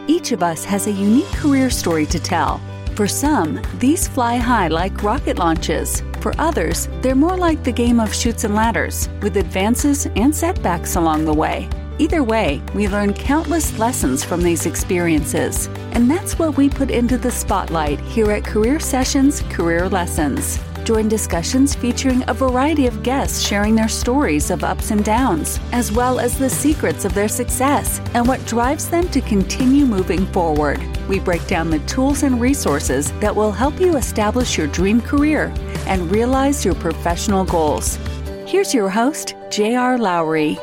Each of us has a unique career story to tell. For some, these fly high like rocket launches. For others, they're more like the game of chutes and ladders, with advances and setbacks along the way. Either way, we learn countless lessons from these experiences. And that's what we put into the spotlight here at Career Sessions Career Lessons. Join discussions featuring a variety of guests sharing their stories of ups and downs, as well as the secrets of their success and what drives them to continue moving forward. We break down the tools and resources that will help you establish your dream career and realize your professional goals. Here's your host, J.R. Lowry.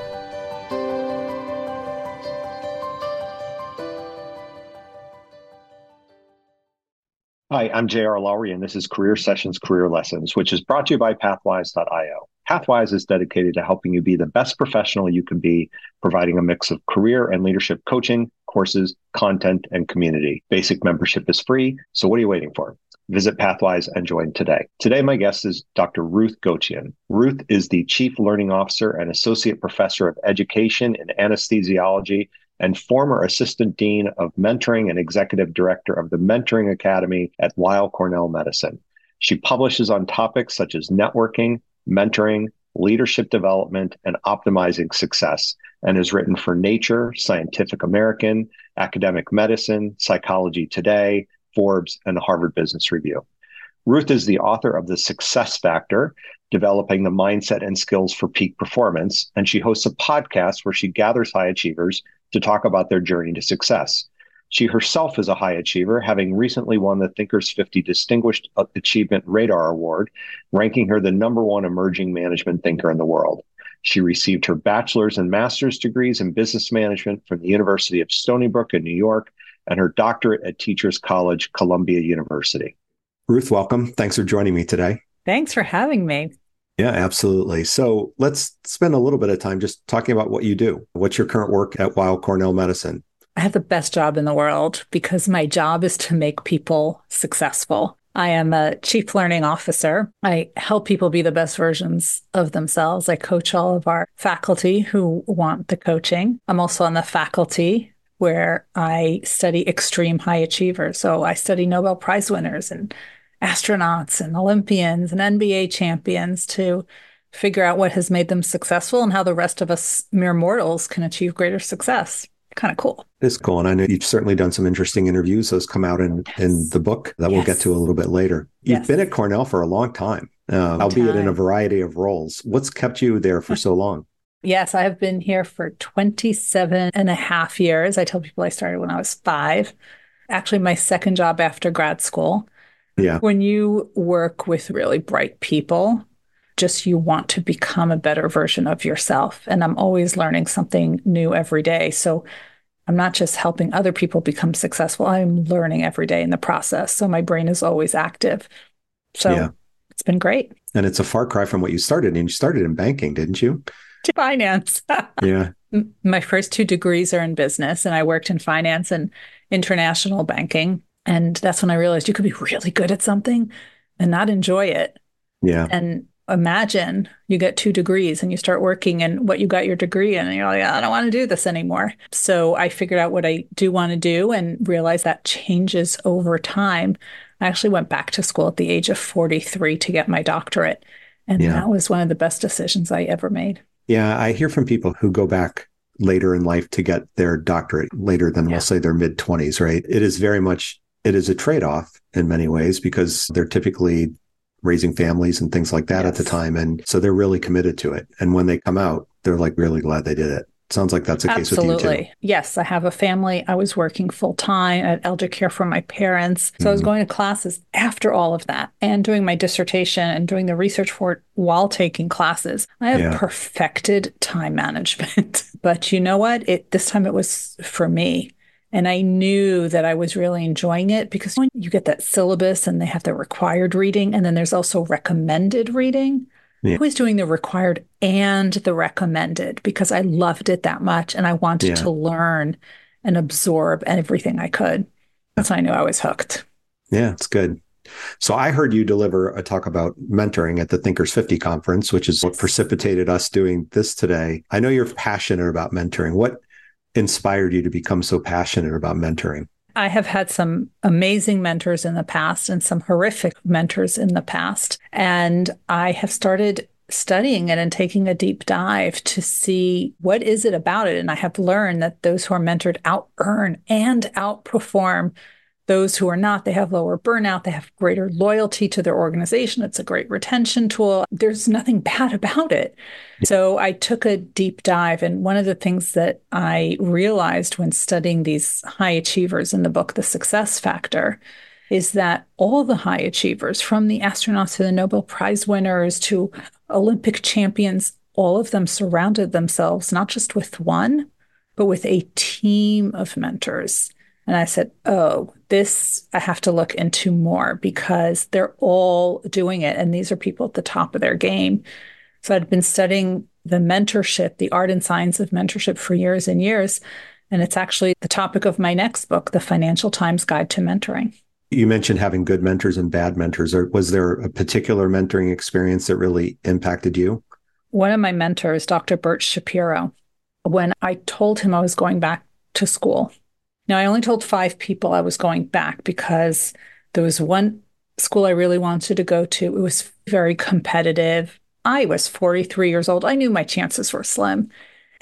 Hi, I'm J.R. Lowry, and this is Career Sessions Career Lessons, which is brought to you by Pathwise.io. Pathwise is dedicated to helping you be the best professional you can be, providing a mix of career and leadership coaching, courses, content, and community. Basic membership is free, so what are you waiting for? Visit Pathwise and join today. Today, my guest is Dr. Ruth Gochian. Ruth is the Chief Learning Officer and Associate Professor of Education in Anesthesiology and former Assistant Dean of Mentoring and Executive Director of the Mentoring Academy at Weill Cornell Medicine. She publishes on topics such as networking, mentoring, leadership development, and optimizing success, and has written for Nature, Scientific American, Academic Medicine, Psychology Today, Forbes, and the Harvard Business Review. Ruth is the author of The Success Factor, Developing the Mindset and Skills for Peak Performance, and she hosts a podcast where she gathers high achievers to talk about their journey to success. She herself is a high achiever, having recently won the Thinkers 50 Distinguished Achievement Radar Award, ranking her the #1 emerging management thinker in the world. She received her bachelor's and master's degrees in business management from the University of Stony Brook in New York and her doctorate at Teachers College, Columbia University. Ruth, welcome. Thanks for joining me today. Thanks for having me. Yeah, absolutely. So let's spend a little bit of time just talking about what you do. What's your current work at Weill Cornell Medicine? I have the best job in the world because my job is to make people successful. I am a Chief Learning Officer. I help people be the best versions of themselves. I coach all of our faculty who want the coaching. I'm also on the faculty where I study extreme high achievers. So I study Nobel Prize winners and astronauts and Olympians and NBA champions to figure out what has made them successful and how the rest of us mere mortals can achieve greater success. Kind of cool. It's cool. And I know you've certainly done some interesting interviews. Those come out in the book that we'll get to a little bit later. You've been at Cornell for a long time, albeit in a variety of roles. What's kept you there for so long? Yes, I have been here for 27 and a half years. I tell people I started when I was 5. Actually, my second job after grad school. Yeah. When you work with really bright people, just you want to become a better version of yourself. And I'm always learning something new every day. So I'm not just helping other people become successful. I'm learning every day in the process. So my brain is always active. So It's been great. And it's a far cry from what you started. And you started in banking, didn't you? Finance. Yeah. My first 2 degrees are in business, and I worked in finance and international banking. And that's when I realized you could be really good at something and not enjoy it. Yeah. And imagine you get 2 degrees and you start working in what you got your degree in, and you're like, I don't want to do this anymore. So I figured out what I do want to do and realized that changes over time. I actually went back to school at the age of 43 to get my doctorate. And that was one of the best decisions I ever made. Yeah, I hear from people who go back later in life to get their doctorate later than we'll say their mid-20s, right? It is a trade-off in many ways because they're typically raising families and things like that at the time. And so they're really committed to it. And when they come out, they're like really glad they did it. Sounds like that's the case with you too. Yes, I have a family. I was working full time at elder care for my parents. So I was going to classes after all of that and doing my dissertation and doing the research for it while taking classes. I have perfected time management. But you know what? This time it was for me. And I knew that I was really enjoying it because when you get that syllabus and they have the required reading, and then there's also recommended reading. Yeah. I was doing the required and the recommended because I loved it that much and I wanted to learn and absorb everything I could. That's when I knew I was hooked. Yeah, it's good. So I heard you deliver a talk about mentoring at the Thinkers 50 conference, which is what precipitated us doing this today. I know you're passionate about mentoring. inspired you to become so passionate about mentoring? I have had some amazing mentors in the past and some horrific mentors in the past. And I have started studying it and taking a deep dive to see what is it about it. And I have learned that those who are mentored out-earn and outperform those who are not. They have lower burnout. They have greater loyalty to their organization. It's a great retention tool. There's nothing bad about it. So I took a deep dive. And one of the things that I realized when studying these high achievers in the book, The Success Factor, is that all the high achievers, from the astronauts to the Nobel Prize winners to Olympic champions, all of them surrounded themselves not just with one, but with a team of mentors. And I said, oh, this I have to look into more because they're all doing it. And these are people at the top of their game. So I'd been studying the mentorship, the art and science of mentorship for years and years. And it's actually the topic of my next book, The Financial Times Guide to Mentoring. You mentioned having good mentors and bad mentors. Was there a particular mentoring experience that really impacted you? One of my mentors, Dr. Bert Shapiro, when I told him I was going back to school. Now, I only told 5 people I was going back because there was one school I really wanted to go to. It was very competitive. I was 43 years old. I knew my chances were slim.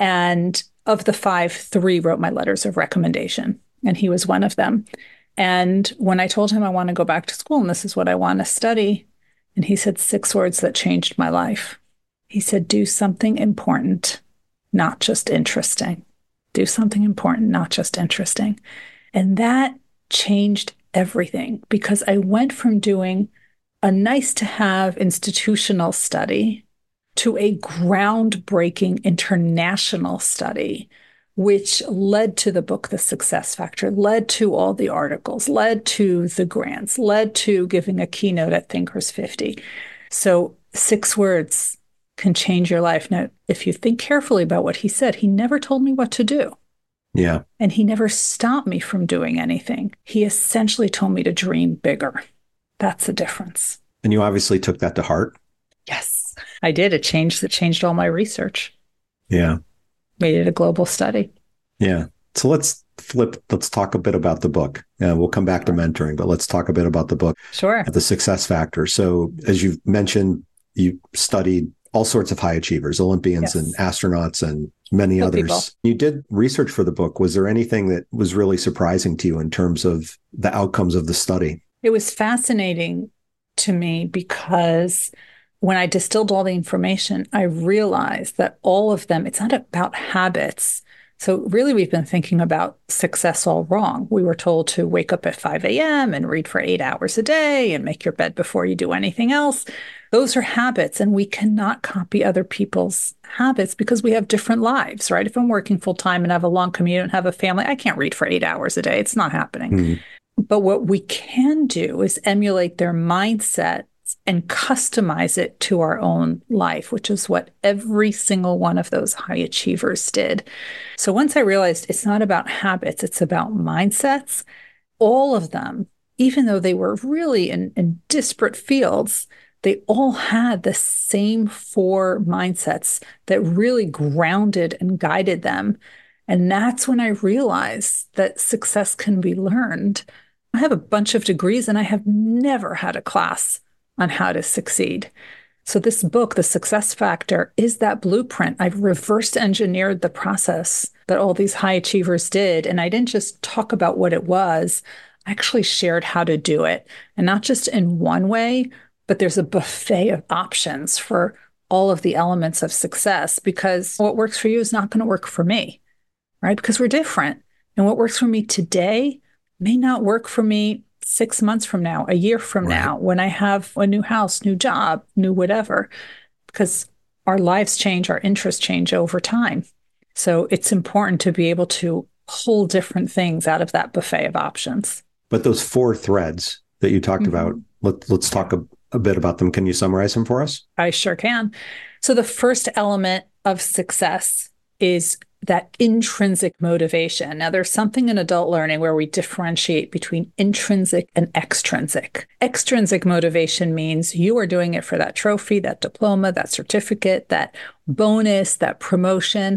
And of the 5, 3 wrote my letters of recommendation, and he was one of them. And when I told him I want to go back to school and this is what I want to study, and he said 6 words that changed my life. He said, do something important, not just interesting. Do something important, not just interesting. And that changed everything because I went from doing a nice to have institutional study to a groundbreaking international study, which led to the book, The Success Factor, led to all the articles, led to the grants, led to giving a keynote at Thinkers 50. So 6 words can change your life. Now, if you think carefully about what he said, he never told me what to do. Yeah. And he never stopped me from doing anything. He essentially told me to dream bigger. That's the difference. And you obviously took that to heart. Yes, I did. It changed all my research. Yeah. Made it a global study. Yeah. So let's talk a bit about the book. We'll come back to mentoring, but let's talk a bit about the book. Sure. The Success Factor. So as you've mentioned, you studied all sorts of high achievers, Olympians and astronauts and many others. People. You did research for the book. Was there anything that was really surprising to you in terms of the outcomes of the study? It was fascinating to me because when I distilled all the information, I realized that all of them, it's not about habits. So really, we've been thinking about success all wrong. We were told to wake up at 5 a.m. and read for 8 hours a day and make your bed before you do anything else. Those are habits, and we cannot copy other people's habits because we have different lives, right? If I'm working full time and have a long commute and have a family, I can't read for 8 hours a day. It's not happening. Mm. But what we can do is emulate their mindset and customize it to our own life, which is what every single one of those high achievers did. So once I realized it's not about habits, it's about mindsets, all of them, even though they were really in disparate fields, they all had the same 4 mindsets that really grounded and guided them. And that's when I realized that success can be learned. I have a bunch of degrees and I have never had a class on how to succeed. So this book, The Success Factor, is that blueprint. I've reverse engineered the process that all these high achievers did. And I didn't just talk about what it was, I actually shared how to do it. And not just in one way, but there's a buffet of options for all of the elements of success, because what works for you is not going to work for me, right? Because we're different. And what works for me today may not work for me 6 months from now, a year from now, when I have a new house, new job, new whatever, because our lives change, our interests change over time. So it's important to be able to pull different things out of that buffet of options. But those 4 threads that you talked about, let's talk a bit about them. Can you summarize them for us? I sure can. So the first element of success is that intrinsic motivation. Now, there's something in adult learning where we differentiate between intrinsic and extrinsic. Extrinsic motivation means you are doing it for that trophy, that diploma, that certificate, that bonus, that promotion.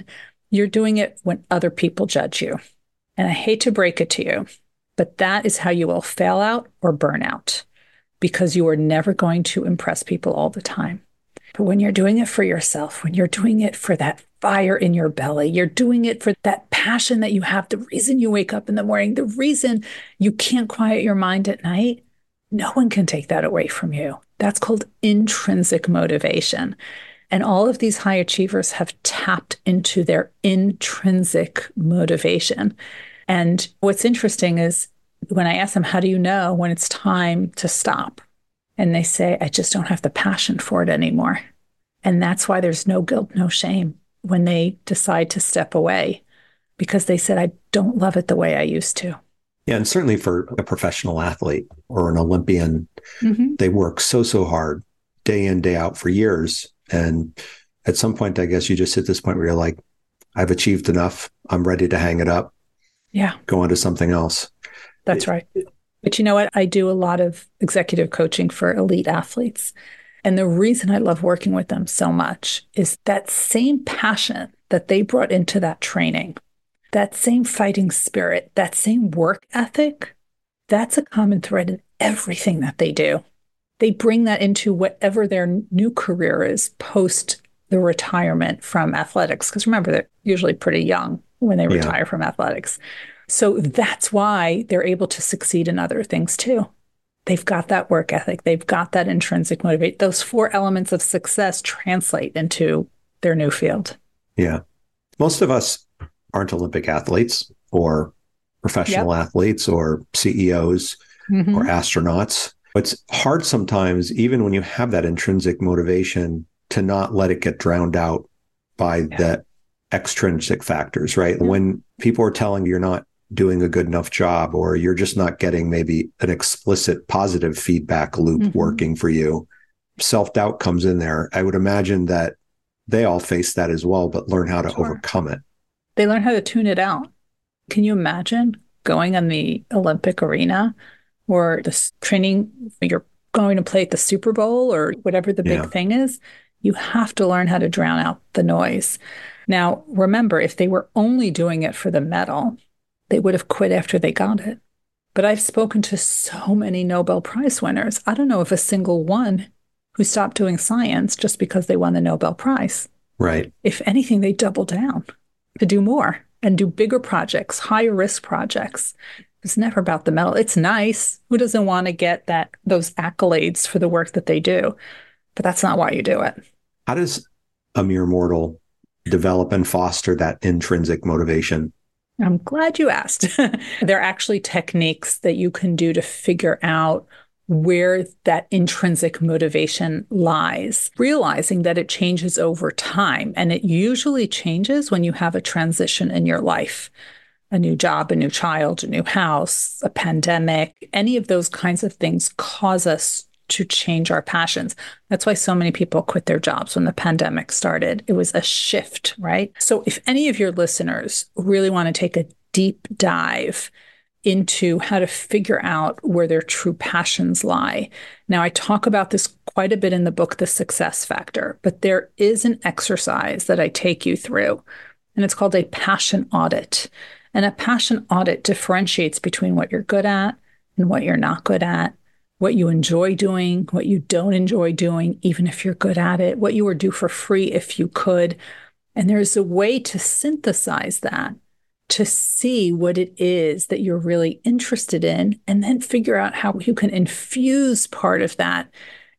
You're doing it when other people judge you. And I hate to break it to you, but that is how you will fail out or burn out, because you are never going to impress people all the time. But when you're doing it for yourself, when you're doing it for that fire in your belly, you're doing it for that passion that you have, the reason you wake up in the morning, the reason you can't quiet your mind at night, no one can take that away from you. That's called intrinsic motivation. And all of these high achievers have tapped into their intrinsic motivation. And what's interesting is when I ask them, how do you know when it's time to stop? And they say, I just don't have the passion for it anymore. And that's why there's no guilt, no shame when they decide to step away, because they said, I don't love it the way I used to. Yeah. And certainly for a professional athlete or an Olympian, they work so hard day in, day out for years. And at some point, I guess you just hit this point where you're like, I've achieved enough. I'm ready to hang it up. Yeah. Go on to something else. That's right. But you know what? I do a lot of executive coaching for elite athletes. And the reason I love working with them so much is that same passion that they brought into that training, that same fighting spirit, that same work ethic, that's a common thread in everything that they do. They bring that into whatever their new career is post the retirement from athletics. Because remember, they're usually pretty young when they retire from athletics. So that's why they're able to succeed in other things too. They've got that work ethic. They've got that intrinsic motivation. Those 4 elements of success translate into their new field. Yeah. Most of us aren't Olympic athletes or professional athletes or CEOs or astronauts. It's hard sometimes, even when you have that intrinsic motivation, to not let it get drowned out by the extrinsic factors, right? When people are telling you you're not doing a good enough job, or you're just not getting maybe an explicit positive feedback loop working for you, self-doubt comes in there. I would imagine that they all face that as well, but learn how to overcome it. They learn how to tune it out. Can you imagine going in the Olympic arena or the training, you're going to play at the Super Bowl or whatever the big thing is? You have to learn how to drown out the noise. Now, remember, if they were only doing it for the medal, they would have quit after they got it. But I've spoken to so many Nobel Prize winners. I don't know of a single one who stopped doing science just because they won the Nobel Prize. Right. If anything, they double down to do more and do bigger projects, higher risk projects. It's never about the medal. It's nice. Who doesn't want to get those accolades for the work that they do? But that's not why you do it. How does a mere mortal develop and foster that intrinsic motivation? I'm glad you asked. There are actually techniques that you can do to figure out where that intrinsic motivation lies, realizing that it changes over time. And it usually changes when you have a transition in your life, a new job, a new child, a new house, a pandemic. Any of those kinds of things cause us to change our passions. That's why so many people quit their jobs when the pandemic started. It was a shift, right? So if any of your listeners really want to take a deep dive into how to figure out where their true passions lie. Now, I talk about this quite a bit in the book, The Success Factor, but there is an exercise that I take you through, and it's called a passion audit. And a passion audit differentiates between what you're good at and what you're not good at, what you enjoy doing, what you don't enjoy doing, even if you're good at it, what you would do for free if you could. And there's a way to synthesize that, to see what it is that you're really interested in, and then figure out how you can infuse part of that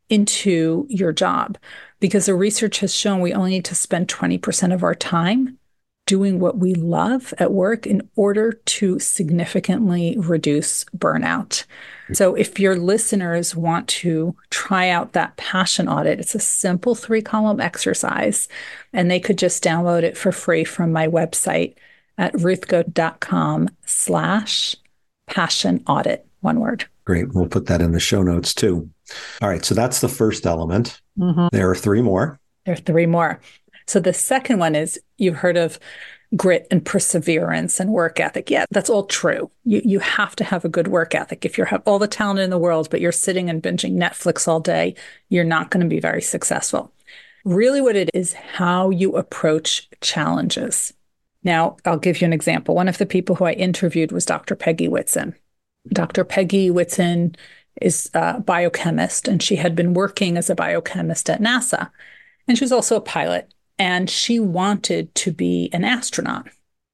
into your job. Because the research has shown we only need to spend 20% of our time doing what we love at work in order to significantly reduce burnout. So if your listeners want to try out that passion audit, it's a simple 3-column exercise, and they could just download it for free from my website at ruthgoat.com/passion audit, one word. Great. We'll put that in the show notes too. All right. So that's the first element. There are 3 more. There are 3 more. So the second one is, you've heard of grit and perseverance and work ethic. Yeah, that's all true. You have to have a good work ethic. If you have all the talent in the world, but you're sitting and binging Netflix all day, you're not going to be very successful. Really what it is how you approach challenges. Now, I'll give you an example. One of the people who I interviewed was Dr. Peggy Whitson. Dr. Peggy Whitson is a biochemist, and she had been working as a biochemist at NASA. And she was also a pilot, and she wanted to be an astronaut.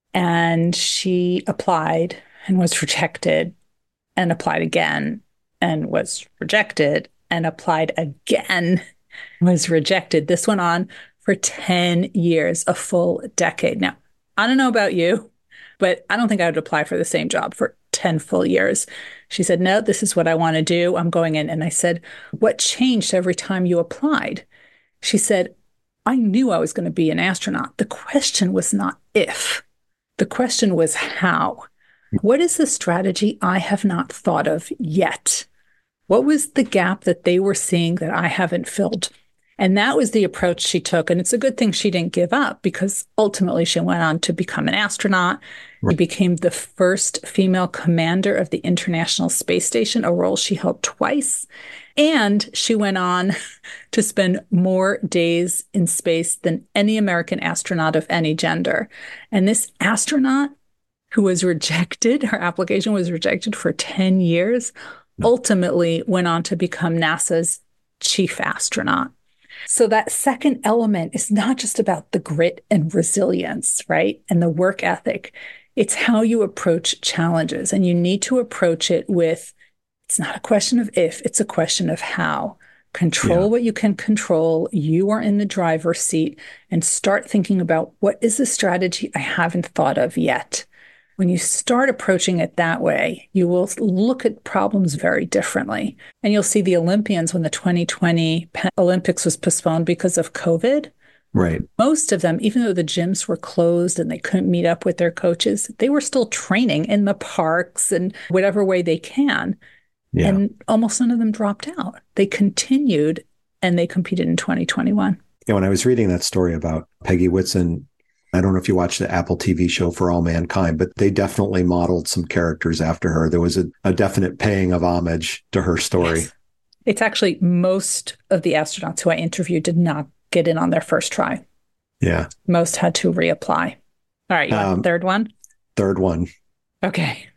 And she applied and was rejected, and applied again and was rejected, and applied again, was rejected. This went on for 10 years, a full decade. Now, I don't know about you, but I don't think I would apply for the same job for 10 full years. She said, no, this is what I want to do. I'm going in. And I said, what changed every time you applied? She said, I knew I was going to be an astronaut. The question was not if. The question was how. What is the strategy I have not thought of yet? What was the gap that they were seeing that I haven't filled? And that was the approach she took. And it's a good thing she didn't give up, because ultimately she went on to become an astronaut. Right. She became the first female commander of the International Space Station, a role she held twice. And she went on to spend more days in space than any American astronaut of any gender. And this astronaut who was rejected, her application was rejected for 10 years, ultimately went on to become NASA's chief astronaut. So that second element is not just about the grit and resilience, right? And the work ethic. It's how you approach challenges. And you need to approach it with, it's not a question of if, it's a question of how. Control what you can control. You are in the driver's seat, and start thinking about, what is the strategy I haven't thought of yet? When you start approaching it that way, you will look at problems very differently. And you'll see the Olympians, when the 2020 Olympics was postponed because of COVID. Right. Most of them, even though the gyms were closed and they couldn't meet up with their coaches, they were still training in the parks and whatever way they can. Yeah. And almost none of them dropped out. They continued, and they competed in 2021. Yeah, when I was reading that story about Peggy Whitson, I don't know if you watched the Apple TV show For All Mankind, but they definitely modeled some characters after her. There was a definite paying of homage to her story. Yes. It's actually, most of the astronauts who I interviewed did not get in on their first try. Yeah. Most had to reapply. All right, you want the third one? Third one. Okay.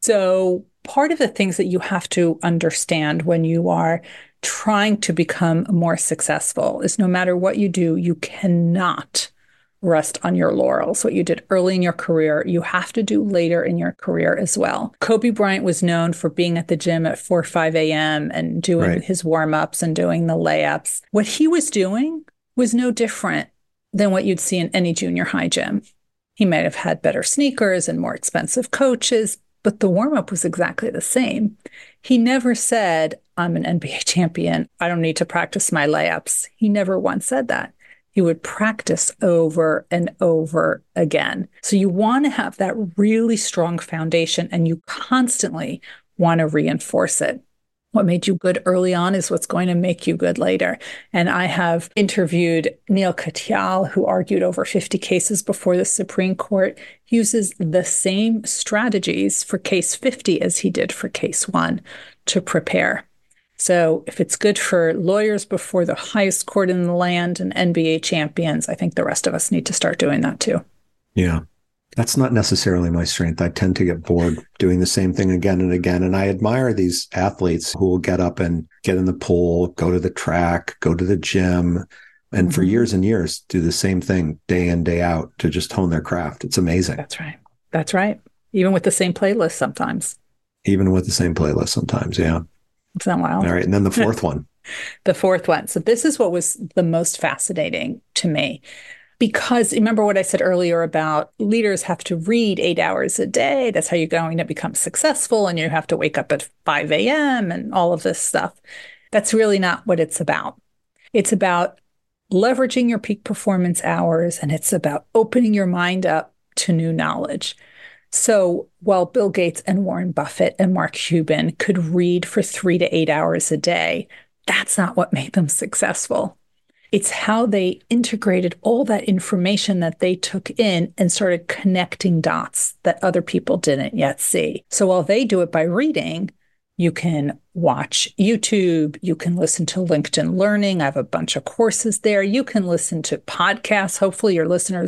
So part of the things that you have to understand when you are trying to become more successful is, no matter what you do, you cannot rest on your laurels. What you did early in your career, you have to do later in your career as well. Kobe Bryant was known for being at the gym at 4 or 5 a.m. and doing his warm-ups and doing the layups. What he was doing was no different than what you'd see in any junior high gym. He might have had better sneakers and more expensive coaches, but the warm-up was exactly the same. He never said, I'm an NBA champion, I don't need to practice my layups. He never once said that. He would practice over and over again. So you want to have that really strong foundation, and you constantly want to reinforce it. What made you good early on is what's going to make you good later. And I have interviewed Neil Katyal, who argued over 50 cases before the Supreme Court. He uses the same strategies for case 50 as he did for case 1 to prepare. So if it's good for lawyers before the highest court in the land and NBA champions, I think the rest of us need to start doing that too. Yeah. That's not necessarily my strength. I tend to get bored doing the same thing again and again. And I admire these athletes who will get up and get in the pool, go to the track, go to the gym, and for years and years do the same thing day in, day out to just hone their craft. It's amazing. That's right. That's right. Even with the same playlist sometimes. Even with the same playlist sometimes, yeah. It's not wild. All right. And then the fourth one. The fourth one. So this is what was the most fascinating to me. Because remember what I said earlier about leaders have to read 8 hours a day. That's how you're going to become successful. And you have to wake up at 5 a.m. and all of this stuff. That's really not what it's about. It's about leveraging your peak performance hours, and it's about opening your mind up to new knowledge. So while Bill Gates and Warren Buffett and Mark Cuban could read for 3 to 8 hours a day, that's not what made them successful. It's how they integrated all that information that they took in and started connecting dots that other people didn't yet see. So while they do it by reading, you can watch YouTube, you can listen to LinkedIn Learning. I have a bunch of courses there. You can listen to podcasts. Hopefully your listeners are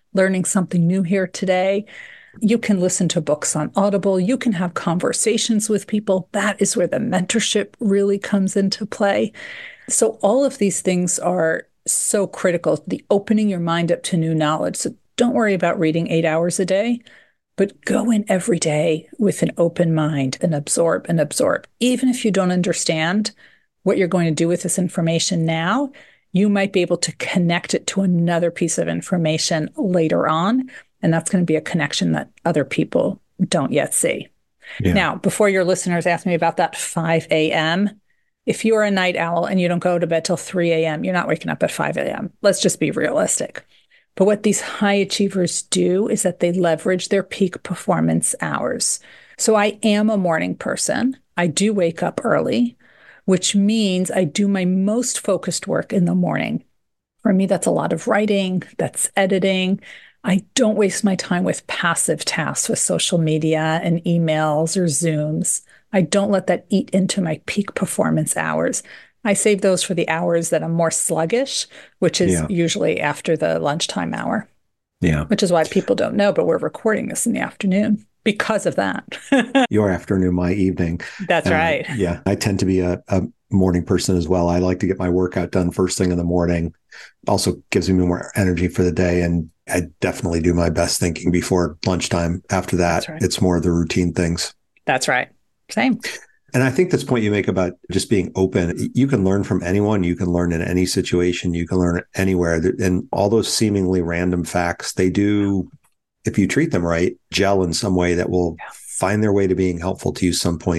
learning something new here today. You can listen to books on Audible. You can have conversations with people. That is where the mentorship really comes into play. So all of these things are so critical, the opening your mind up to new knowledge. So don't worry about reading 8 hours a day, but go in every day with an open mind and absorb and absorb. Even if you don't understand what you're going to do with this information now, you might be able to connect it to another piece of information later on. And that's going to be a connection that other people don't yet see. Yeah. Now, before your listeners ask me about that 5 a.m., if you're a night owl and you don't go to bed till 3 a.m., you're not waking up at 5 a.m. Let's just be realistic. But what these high achievers do is that they leverage their peak performance hours. So I am a morning person. I do wake up early, which means I do my most focused work in the morning. For me, that's a lot of writing, that's editing. I don't waste my time with passive tasks with social media and emails or Zooms. I don't let that eat into my peak performance hours. I save those for the hours that I'm more sluggish, which is usually after the lunchtime hour. Yeah. Which is why people don't know, but we're recording this in the afternoon because of that. Your afternoon, my evening. That's right. Yeah. I tend to be a morning person as well. I like to get my workout done first thing in the morning. Also gives me more energy for the day. And I definitely do my best thinking before lunchtime. After that, it's more of the routine things. That's right. Same. And I think this point you make about just being open, you can learn from anyone. You can learn in any situation. You can learn anywhere. And all those seemingly random facts, they do, if you treat them right, gel in some way that will find their way to being helpful to you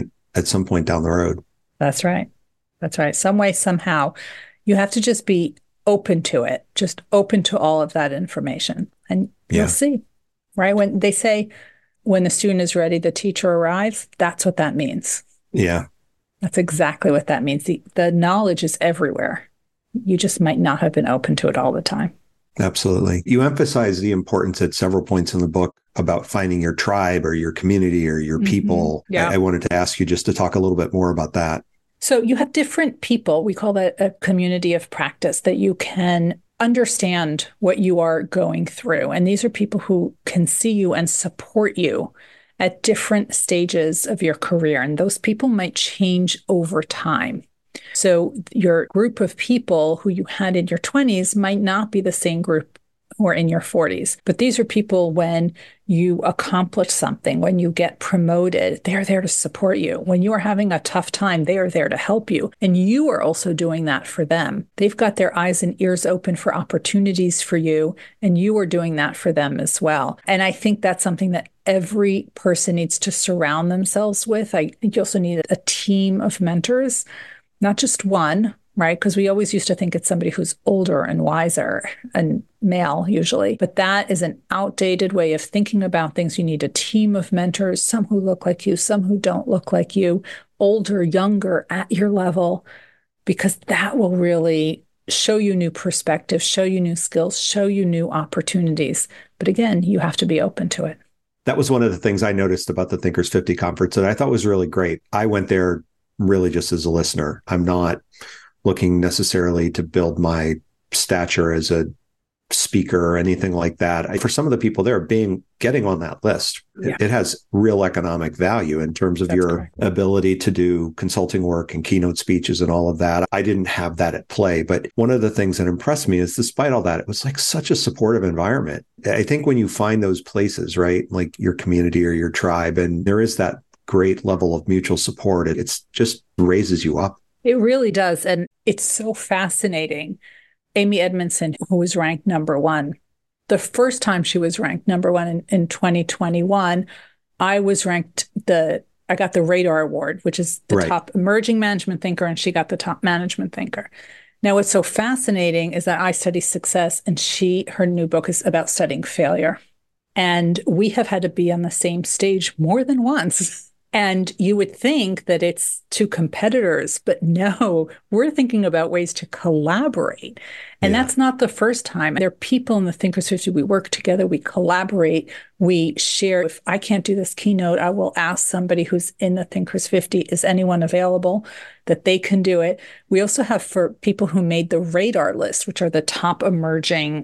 at some point down the road. That's right. That's right. Some way, somehow. You have to just be open to it, just open to all of that information. And you'll see, right? When they say, when the student is ready, the teacher arrives, that's what that means. Yeah. That's exactly what that means. The knowledge is everywhere. You just might not have been open to it all the time. Absolutely. You emphasize the importance at several points in the book about finding your tribe or your community or your people. Yeah. I wanted to ask you just to talk a little bit more about that. So you have different people. We call that a community of practice, that you can understand what you are going through. And these are people who can see you and support you at different stages of your career. And those people might change over time. So your group of people who you had in your 20s might not be the same group who are in your 40s. But these are people, when you accomplish something, when you get promoted, they're there to support you. When you are having a tough time, they are there to help you. And you are also doing that for them. They've got their eyes and ears open for opportunities for you, and you are doing that for them as well. And I think that's something that every person needs to surround themselves with. I think you also need a team of mentors, not just one, right? Because we always used to think it's somebody who's older and wiser and male usually. But that is an outdated way of thinking about things. You need a team of mentors, some who look like you, some who don't look like you, older, younger, at your level, because that will really show you new perspectives, show you new skills, show you new opportunities. But again, you have to be open to it. That was one of the things I noticed about the Thinkers 50 conference that I thought was really great. I went there really just as a listener. I'm not looking necessarily to build my stature as a speaker or anything like that. For some of the people there, getting on that list, it has real economic value in terms of your ability to do consulting work and keynote speeches and all of that. I didn't have that at play. But one of the things that impressed me is, despite all that, it was like such a supportive environment. I think when you find those places, right, like your community or your tribe, and there is that great level of mutual support, it's just raises you up. It really does. And it's so fascinating. Amy Edmondson, who was ranked number one, the first time she was ranked number one in 2021, I was ranked I got the Radar Award, which is the top emerging management thinker, and she got the top management thinker. Now, what's so fascinating is that I study success, and her new book is about studying failure. And we have had to be on the same stage more than once. And you would think that it's two competitors, but no, we're thinking about ways to collaborate. And that's not the first time. There are people in the Thinkers 50. We work together, we collaborate, we share. If I can't do this keynote, I will ask somebody who's in the Thinkers 50, is anyone available that they can do it? We also have, for people who made the Radar list, which are the top emerging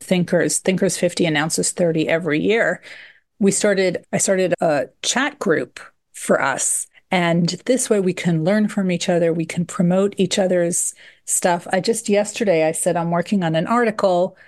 Thinkers 50 announces 30 every year. I started a chat group for us. And this way we can learn from each other. We can promote each other's stuff. Yesterday, I said, I'm working on an article.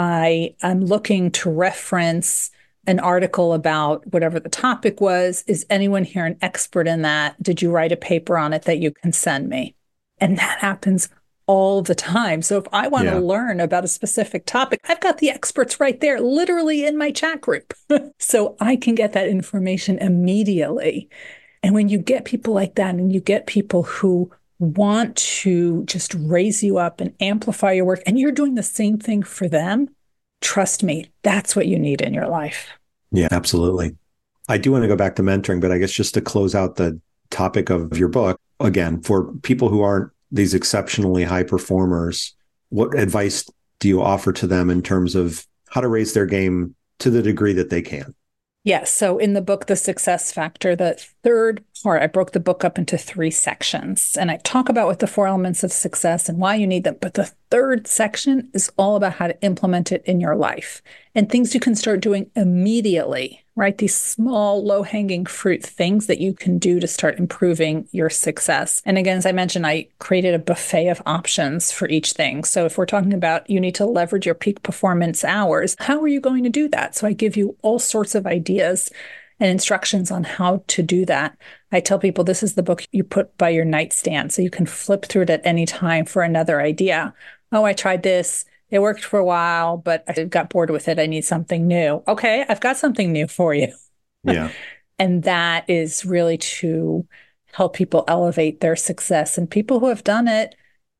I'm looking to reference an article about whatever the topic was. Is anyone here an expert in that? Did you write a paper on it that you can send me? And that happens all the time. So if I want to learn about a specific topic, I've got the experts right there, literally in my chat group. So I can get that information immediately. And when you get people like that, and you get people who want to just raise you up and amplify your work, and you're doing the same thing for them, trust me, that's what you need in your life. Yeah, absolutely. I do want to go back to mentoring, but I guess just to close out the topic of your book, again, for people who aren't these exceptionally high performers, what advice do you offer to them in terms of how to raise their game to the degree that they can? Yes. So in the book, The Success Factor, the third part, I broke the book up into 3 sections. And I talk about what the 4 elements of success and why you need them. But the third section is all about how to implement it in your life and things you can start doing immediately, right? These small, low-hanging fruit things that you can do to start improving your success. And again, as I mentioned, I created a buffet of options for each thing. So if we're talking about you need to leverage your peak performance hours, how are you going to do that? So I give you all sorts of ideas and instructions on how to do that. I tell people this is the book you put by your nightstand so you can flip through it at any time for another idea. Oh, I tried this. It worked for a while, but I got bored with it. I need something new. Okay, I've got something new for you. Yeah. And that is really to help people elevate their success. And people who have done it,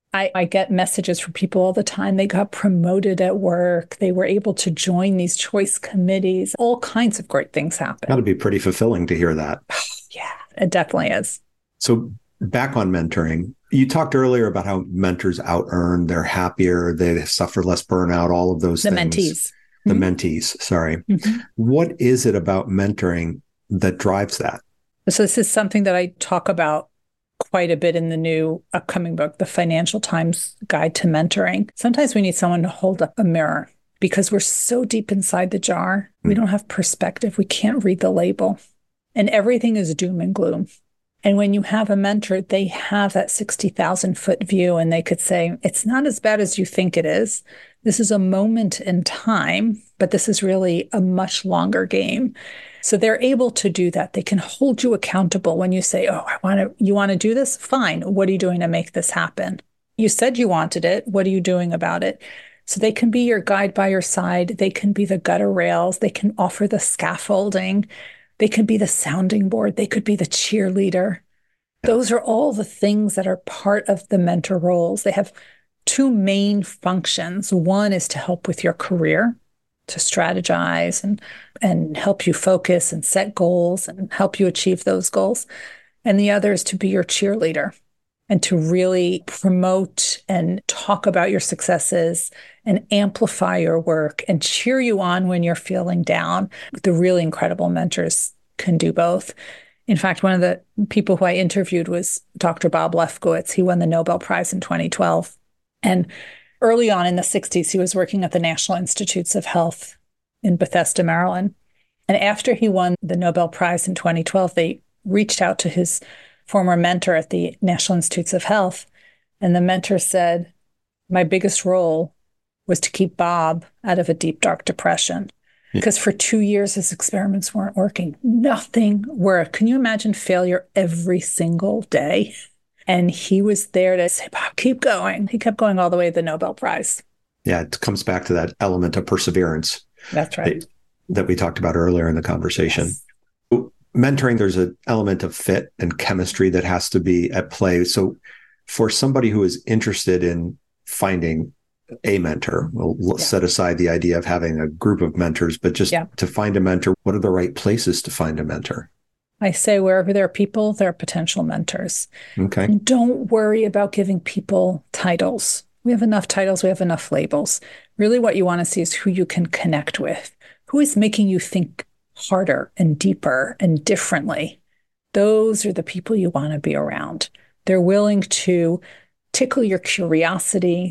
I get messages from people all the time. They got promoted at work. They were able to join these choice committees. All kinds of great things happen. That'd be pretty fulfilling to hear that. Yeah, it definitely is. So back on mentoring, you talked earlier about how mentors out-earn, they're happier, they suffer less burnout, all of those things. Mentees. The mentees, sorry. Mm-hmm. What is it about mentoring that drives that? So this is something that I talk about quite a bit in the new upcoming book, The Financial Times Guide to Mentoring. Sometimes we need someone to hold up a mirror because we're so deep inside the jar. We don't have perspective. We can't read the label. And everything is doom and gloom. And when you have a mentor, they have that 60,000-foot view and they could say, it's not as bad as you think it is. This is a moment in time, but this is really a much longer game. So they're able to do that. They can hold you accountable when you say, oh, you want to do this? Fine. What are you doing to make this happen? You said you wanted it. What are you doing about it? So they can be your guide by your side. They can be the gutter rails. They can offer the scaffolding. They could be the sounding board. They could be the cheerleader. Those are all the things that are part of the mentor roles. They have 2 main functions. One is to help with your career, to strategize and help you focus and set goals and help you achieve those goals. And the other is to be your cheerleader and to really promote and talk about your successes and amplify your work and cheer you on when you're feeling down. The really incredible mentors can do both. In fact, one of the people who I interviewed was Dr. Bob Lefkowitz. He won the Nobel Prize in 2012. And early on in the 60s, he was working at the National Institutes of Health in Bethesda, Maryland. And after he won the Nobel Prize in 2012, they reached out to his former mentor at the National Institutes of Health. And the mentor said, my biggest role was to keep Bob out of a deep, dark depression. Because for 2 years, his experiments weren't working. Nothing worked. Can you imagine failure every single day? And he was there to say, Bob, keep going. He kept going all the way to the Nobel Prize. Yeah, it comes back to that element of perseverance. That's right. That we talked about earlier in the conversation. Yes. Mentoring, there's an element of fit and chemistry that has to be at play. So for somebody who is interested in finding a mentor, we'll set aside the idea of having a group of mentors, but just to find a mentor, what are the right places to find a mentor? I say wherever there are people, there are potential mentors. Okay. And don't worry about giving people titles. We have enough titles. We have enough labels. Really what you want to see is who you can connect with, who is making you think harder and deeper and differently. Those are the people you want to be around. They're willing to tickle your curiosity.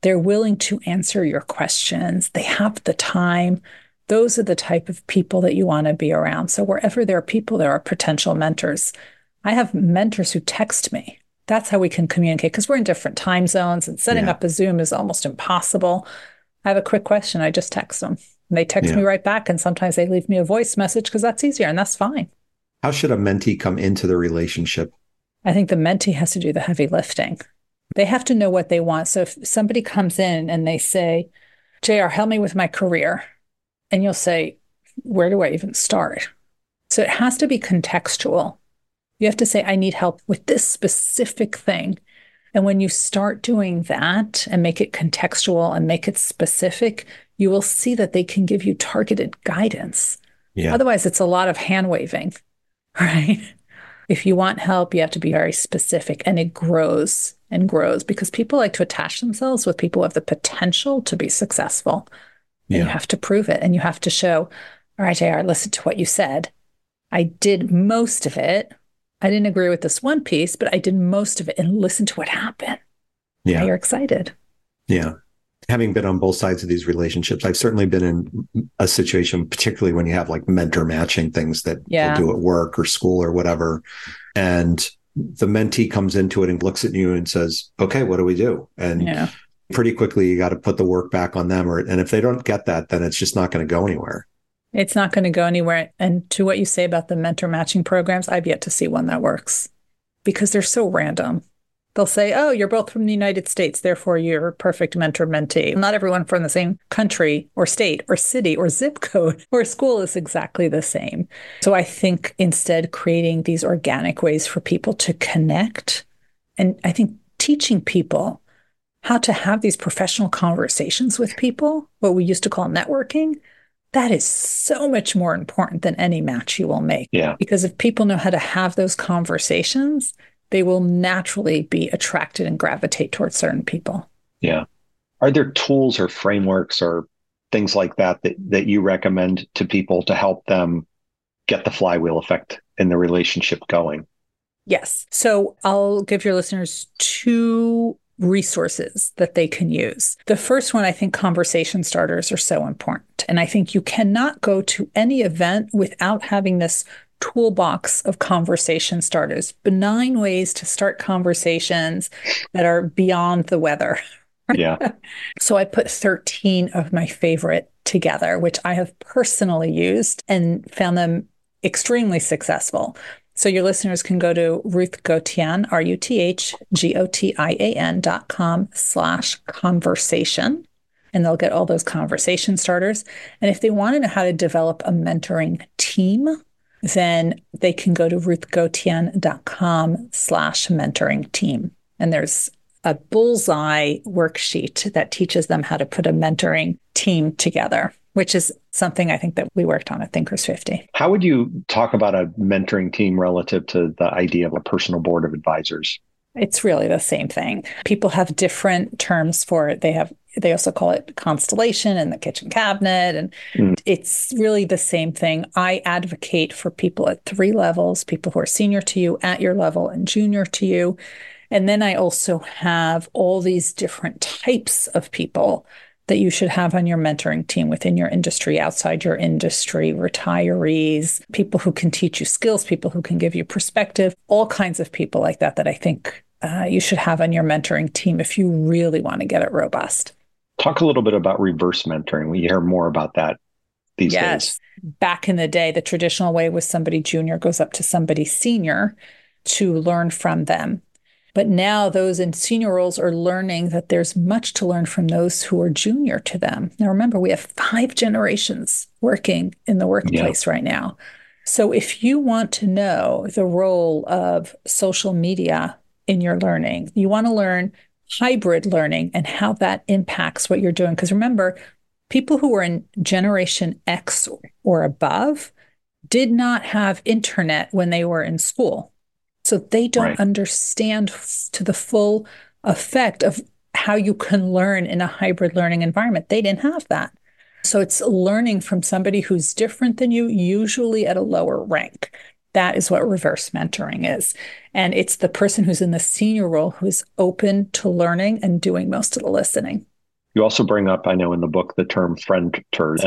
They're willing to answer your questions. They have the time. Those are the type of people that you want to be around. So wherever there are people, there are potential mentors. I have mentors who text me. That's how we can communicate because we're in different time zones and setting up a Zoom is almost impossible. I have a quick question. I just text them. And they text me right back. And sometimes they leave me a voice message because that's easier and that's fine. How should a mentee come into the relationship? I think the mentee has to do the heavy lifting. They have to know what they want. So if somebody comes in and they say, JR, help me with my career. And you'll say, where do I even start? So it has to be contextual. You have to say, I need help with this specific thing. And when you start doing that and make it contextual and make it specific, you will see that they can give you targeted guidance. Yeah. Otherwise, it's a lot of hand waving, right? If you want help, you have to be very specific, and it grows and grows because people like to attach themselves with people who have the potential to be successful. And you have to prove it, and you have to show, all right, JR, listen to what you said. I did most of it. I didn't agree with this one piece, but I did most of it, and listen to what happened. Yeah. Now you're excited. Yeah. Having been on both sides of these relationships, I've certainly been in a situation, particularly when you have like mentor matching things that you'll do at work or school or whatever. And the mentee comes into it and looks at you and says, okay, what do we do? And pretty quickly, you got to put the work back on them. And if they don't get that, then it's just not going to go anywhere. It's not going to go anywhere. And to what you say about the mentor matching programs, I've yet to see one that works because they're so random. They'll say, oh, you're both from the United States, therefore you're a perfect mentor-mentee. Not everyone from the same country or state or city or zip code or school is exactly the same. So I think instead creating these organic ways for people to connect, and I think teaching people how to have these professional conversations with people, what we used to call networking, that is so much more important than any match you will make. Yeah. Because if people know how to have those conversations, they will naturally be attracted and gravitate towards certain people. Yeah. Are there tools or frameworks or things like that you recommend to people to help them get the flywheel effect in the relationship going? Yes. So I'll give your listeners 2 resources that they can use. The first one, I think conversation starters are so important. And I think you cannot go to any event without having this toolbox of conversation starters, benign ways to start conversations that are beyond the weather. Yeah. So I put 13 of my favorite together, which I have personally used and found them extremely successful. So your listeners can go to Ruth Gotian, RuthGotian.com/conversation, and they'll get all those conversation starters. And if they want to know how to develop a mentoring team, then they can go to ruthgotian.com/mentoring team. And there's a bullseye worksheet that teaches them how to put a mentoring team together, which is something I think that we worked on at Thinkers 50. How would you talk about a mentoring team relative to the idea of a personal board of advisors? It's really the same thing. People have different terms for it. They also call it constellation and the kitchen cabinet. And it's really the same thing. I advocate for people at 3 levels, people who are senior to you, at your level, and junior to you. And then I also have all these different types of people that you should have on your mentoring team within your industry, outside your industry, retirees, people who can teach you skills, people who can give you perspective, all kinds of people like that I think you should have on your mentoring team if you really want to get it robust. Talk a little bit about reverse mentoring. We hear more about that these days. Back in the day, the traditional way was somebody junior goes up to somebody senior to learn from them. But now those in senior roles are learning that there's much to learn from those who are junior to them. Now, remember, we have 5 generations working in the workplace right now. So if you want to know the role of social media in your learning, you want to learn hybrid learning and how that impacts what you're doing. Because remember, people who were in Generation X or above did not have internet when they were in school. So they don't understand to the full effect of how you can learn in a hybrid learning environment. They didn't have that. So it's learning from somebody who's different than you, usually at a lower rank. That is what reverse mentoring is. And it's the person who's in the senior role who's open to learning and doing most of the listening. You also bring up, I know in the book, the term friend-ter.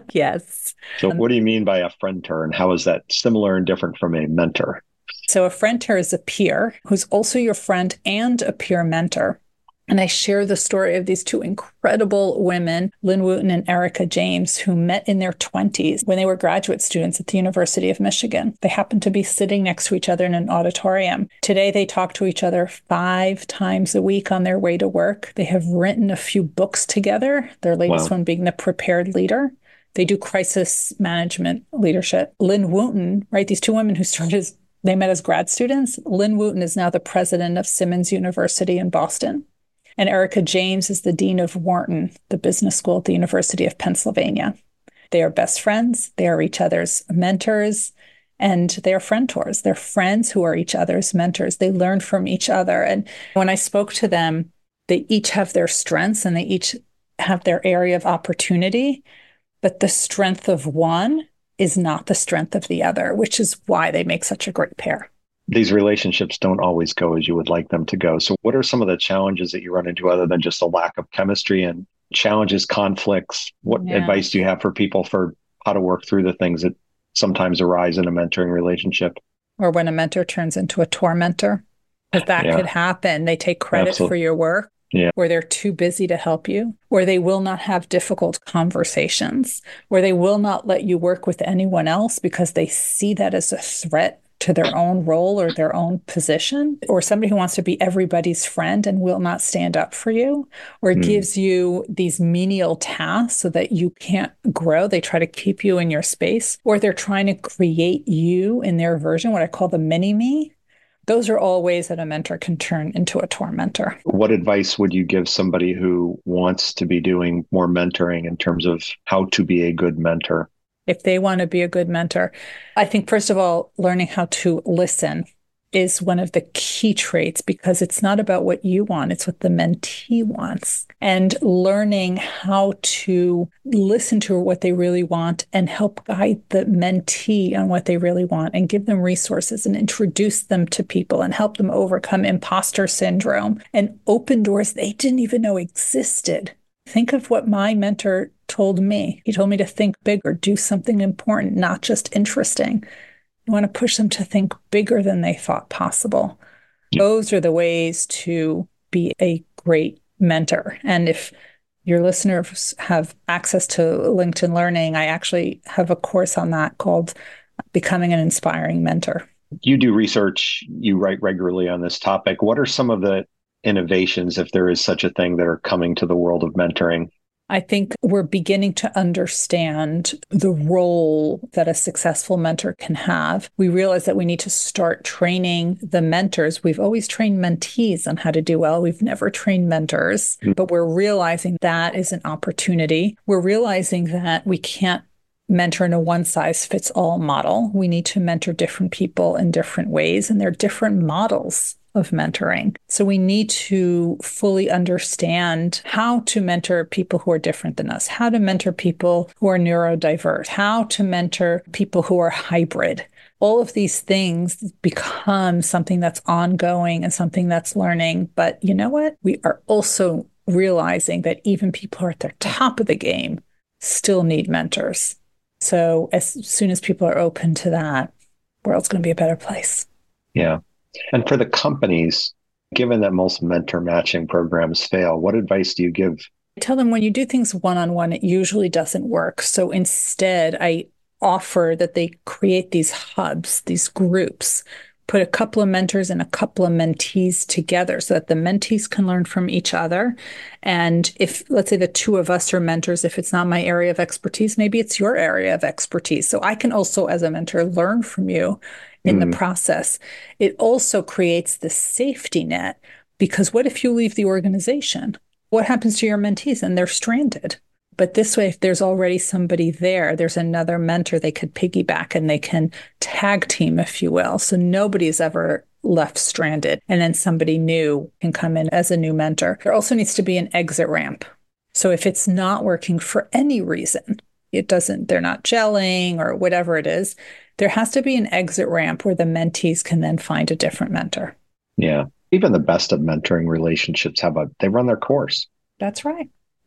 Yes. So what do you mean by a friend-ter, and how is that similar and different from a mentor? So a friend-ter is a peer who's also your friend and a peer mentor. And I share the story of these two incredible women, Lynn Wooten and Erica James, who met in their 20s when they were graduate students at the University of Michigan. They happened to be sitting next to each other in an auditorium. Today, they talk to each other 5 times a week on their way to work. They have written a few books together, their latest one being The Prepared Leader. They do crisis management leadership. Lynn Wooten, right, these two women who they met as grad students. Lynn Wooten is now the president of Simmons University in Boston. And Erica James is the dean of Wharton, the business school at the University of Pennsylvania. They are best friends. They are each other's mentors, and they are friend-tors. They're friends who are each other's mentors. They learn from each other. And when I spoke to them, they each have their strengths and they each have their area of opportunity. But the strength of one is not the strength of the other, which is why they make such a great pair. These relationships don't always go as you would like them to go. So what are some of the challenges that you run into other than just a lack of chemistry and challenges, conflicts? What advice do you have for people for how to work through the things that sometimes arise in a mentoring relationship? Or when a mentor turns into a tormentor, because that could happen. They take credit for your work. Or they're too busy to help you, or they will not have difficult conversations, or they will not let you work with anyone else because they see that as a threat to their own role or their own position, or somebody who wants to be everybody's friend and will not stand up for you, or gives you these menial tasks so that you can't grow. They try to keep you in your space, or they're trying to create you in their version, what I call the mini-me. Those are all ways that a mentor can turn into a tormentor. What advice would you give somebody who wants to be doing more mentoring in terms of how to be a good mentor? If they want to be a good mentor, I think, first of all, learning how to listen is one of the key traits, because it's not about what you want, it's what the mentee wants. And learning how to listen to what they really want and help guide the mentee on what they really want and give them resources and introduce them to people and help them overcome imposter syndrome and open doors they didn't even know existed. Think of what my mentor told me. He told me to think bigger, do something important, not just interesting. You want to push them to think bigger than they thought possible. Those are the ways to be a great mentor. And if your listeners have access to LinkedIn Learning, I actually have a course on that called Becoming an Inspiring Mentor. You do research, you write regularly on this topic. What are some of the innovations, if there is such a thing, that are coming to the world of mentoring? I think we're beginning to understand the role that a successful mentor can have. We realize that we need to start training the mentors. We've always trained mentees on how to do well. We've never trained mentors, but we're realizing that is an opportunity. We're realizing that we can't mentor in a one-size-fits-all model. We need to mentor different people in different ways, and there are different models of mentoring. So we need to fully understand how to mentor people who are different than us, how to mentor people who are neurodiverse, how to mentor people who are hybrid. All of these things become something that's ongoing and something that's learning. But you know what? We are also realizing that even people who are at the top of the game still need mentors. So as soon as people are open to that, the world's going to be a better place. Yeah. And for the companies, given that most mentor matching programs fail, what advice do you give? I tell them when you do things one-on-one, it usually doesn't work. So instead, I offer that they create these hubs, these groups, put a couple of mentors and a couple of mentees together so that the mentees can learn from each other. And if, let's say, the two of us are mentors, if it's not my area of expertise, maybe it's your area of expertise. So I can also, as a mentor, learn from you in the process. It also creates the safety net, because what if you leave the organization? What happens to your mentees? And they're stranded. But this way, if there's already somebody there, there's another mentor they could piggyback and they can tag team, if you will. So nobody's ever left stranded. And then somebody new can come in as a new mentor. There also needs to be an exit ramp. So if it's not working for any reason, they're not gelling or whatever it is, there has to be an exit ramp where the mentees can then find a different mentor. Yeah. Even the best of mentoring relationships they run their course. That's right.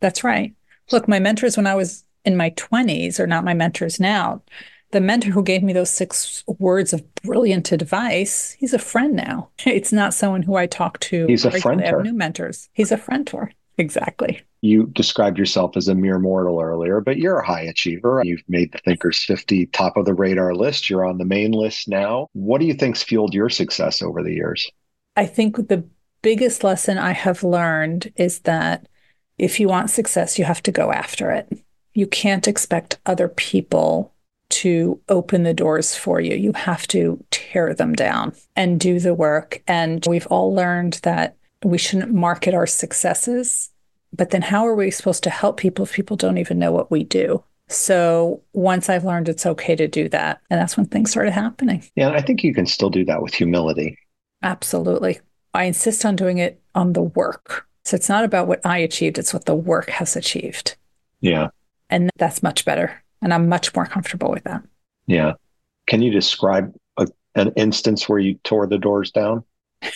That's right. Look, my mentors when I was in my 20s are not my mentors now. The mentor who gave me those 6 words of brilliant advice, he's a friend now. It's not someone who I talk to. He's a regularly. I have frientor. new mentors. He's a frientor. Exactly. You described yourself as a mere mortal earlier, but you're a high achiever. You've made the Thinkers 50 top of the radar list. You're on the main list now. What do you think's fueled your success over the years? I think the biggest lesson I have learned is that if you want success, you have to go after it. You can't expect other people to open the doors for you. You have to tear them down and do the work. And we've all learned that we shouldn't market our successes, but then how are we supposed to help people if people don't even know what we do? So once I've learned it's okay to do that, and that's when things started happening. Yeah, and I think you can still do that with humility. Absolutely. I insist on doing it on the work. So it's not about what I achieved, it's what the work has achieved. Yeah. And that's much better. And I'm much more comfortable with that. Yeah. Can you describe an instance where you tore the doors down?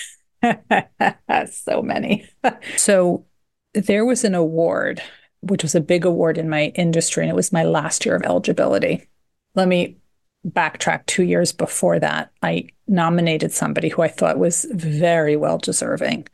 So many. So there was an award, which was a big award in my industry, and it was my last year of eligibility. Let me backtrack 2 years before that. I nominated somebody who I thought was very well deserving.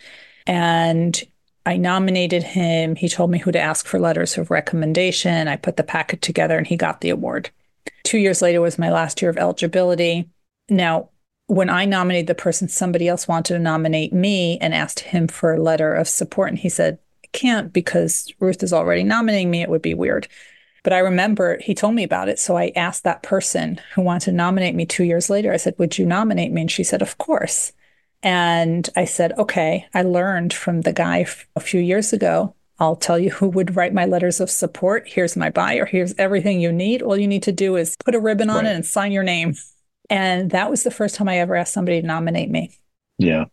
And I nominated him. He told me who to ask for letters of recommendation. I put the packet together and he got the award. 2 years later was my last year of eligibility. Now, when I nominated the person, somebody else wanted to nominate me and asked him for a letter of support. And he said, I can't because Ruth is already nominating me. It would be weird. But I remember he told me about it. So I asked that person who wanted to nominate me 2 years later, I said, would you nominate me? And she said, of course. And I said, okay, I learned from the guy a few years ago. I'll tell you who would write my letters of support. Here's my bio. Here's everything you need. All you need to do is put a ribbon on it and sign your name. And that was the first time I ever asked somebody to nominate me. Yeah.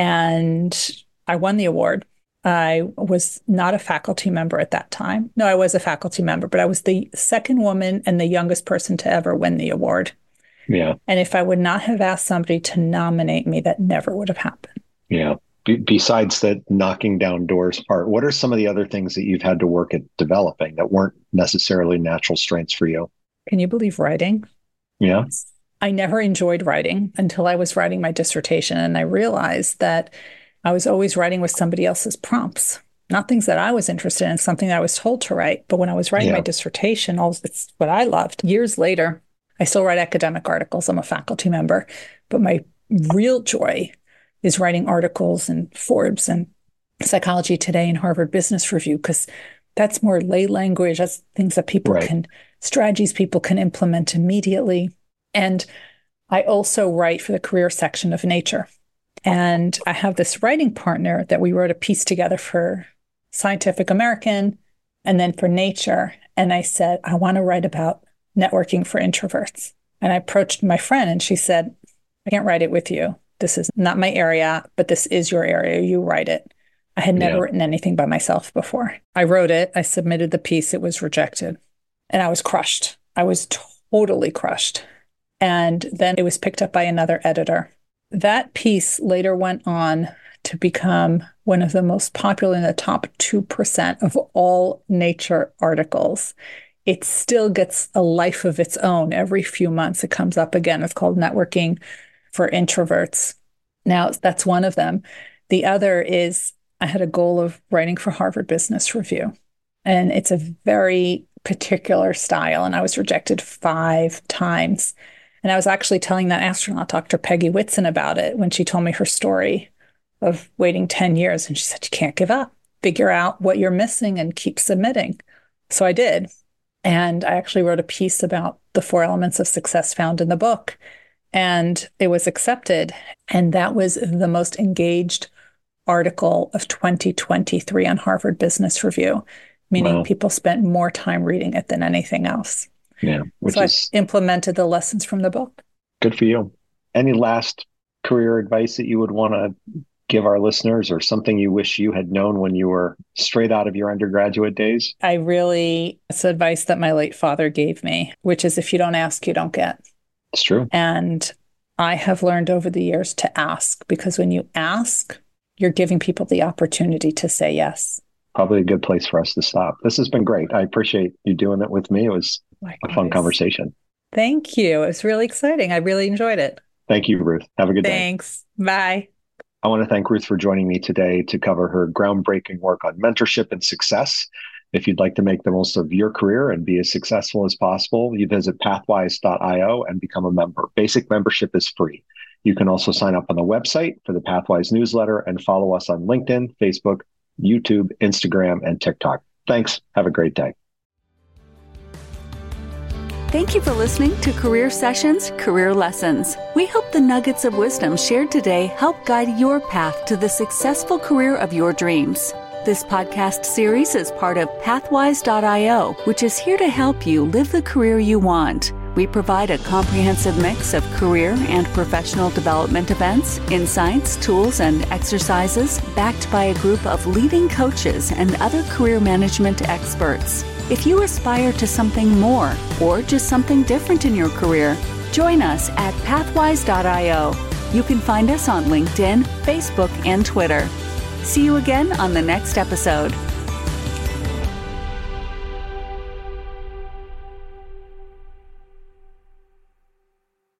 And I won the award. I was not a faculty member at that time. No, I was a faculty member, but I was the second woman and the youngest person to ever win the award. Yeah. And if I would not have asked somebody to nominate me, that never would have happened. Yeah. Besides that knocking down doors part, what are some of the other things that you've had to work at developing that weren't necessarily natural strengths for you? Can you believe writing? Yeah. I never enjoyed writing until I was writing my dissertation. And I realized that I was always writing with somebody else's prompts, not things that I was interested in, something that I was told to write. But when I was writing my dissertation, it's what I loved. Years later, I still write academic articles. I'm a faculty member, but my real joy is writing articles in Forbes and Psychology Today and Harvard Business Review, because that's more lay language. That's things that people strategies people can implement immediately. And I also write for the career section of Nature. And I have this writing partner that we wrote a piece together for Scientific American and then for Nature. And I said, I want to write about networking for introverts. And I approached my friend and she said, I can't write it with you. This is not my area, but this is your area. You write it. I had never written anything by myself before. I wrote it. I submitted the piece. It was rejected. And I was crushed. I was totally crushed. And then it was picked up by another editor. That piece later went on to become one of the most popular in the top 2% of all Nature articles. It still gets a life of its own. Every few months, it comes up again. It's called Networking for Introverts. Now, that's one of them. The other is I had a goal of writing for Harvard Business Review. And it's a very particular style. And I was rejected 5 times. And I was actually telling that astronaut, Dr. Peggy Whitson, about it when she told me her story of waiting 10 years. And she said, you can't give up. Figure out what you're missing and keep submitting. So I did. And I actually wrote a piece about the 4 elements of success found in the book. And it was accepted. And that was the most engaged article of 2023 on Harvard Business Review, meaning people spent more time reading it than anything else. Yeah. So I've implemented the lessons from the book. Good for you. Any last career advice that you would want to give our listeners, or something you wish you had known when you were straight out of your undergraduate days? It's advice that my late father gave me, which is if you don't ask, you don't get. It's true. And I have learned over the years to ask, because when you ask, you're giving people the opportunity to say yes. probably a good place for us to stop. This has been great. I appreciate you doing it with me. It was a fun conversation. Thank you. It was really exciting. I really enjoyed it. Thank you, Ruth. Have a good day. Thanks. Bye. I want to thank Ruth for joining me today to cover her groundbreaking work on mentorship and success. If you'd like to make the most of your career and be as successful as possible, you visit pathwise.io and become a member. Basic membership is free. You can also sign up on the website for the Pathwise newsletter and follow us on LinkedIn, Facebook, YouTube, Instagram, and TikTok. Thanks. Have a great day. Thank you for listening to Career Sessions, Career Lessons. We hope the nuggets of wisdom shared today help guide your path to the successful career of your dreams. This podcast series is part of Pathwise.io, which is here to help you live the career you want. We provide a comprehensive mix of career and professional development events, insights, tools, and exercises backed by a group of leading coaches and other career management experts. If you aspire to something more or just something different in your career, join us at Pathwise.io. You can find us on LinkedIn, Facebook, and Twitter. See you again on the next episode.